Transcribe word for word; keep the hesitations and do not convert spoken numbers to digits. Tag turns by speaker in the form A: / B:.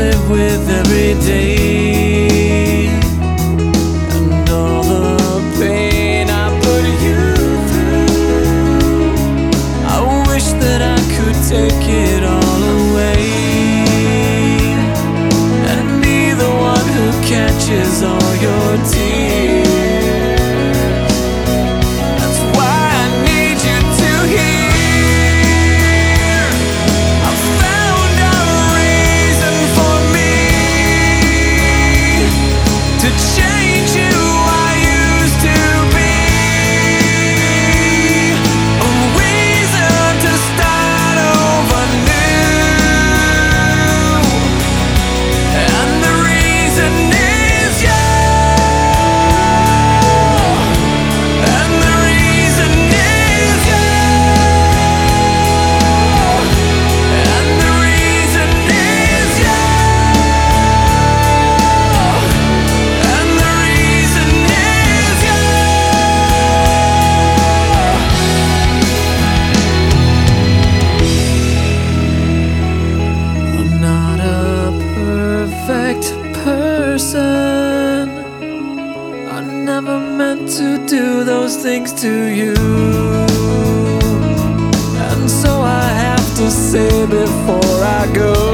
A: live with every day, and all the pain I put you through. I wish that I could take it all away and be the one who catches all your tears. Person, I never meant to do those things to you, and so I have to say before I go,